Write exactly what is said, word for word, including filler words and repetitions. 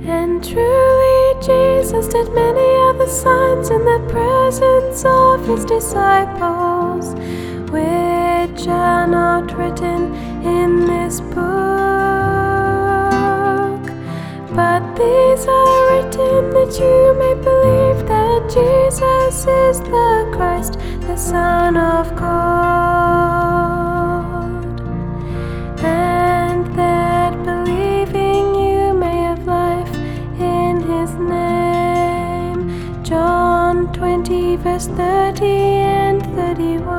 And truly Jesus did many other signs in the presence of his disciples, which are not written in this book. But these are written that you may believe that Jesus is the Christ, the Son of God, and that believing you may have life in his name. John twenty verse thirty and thirty-one.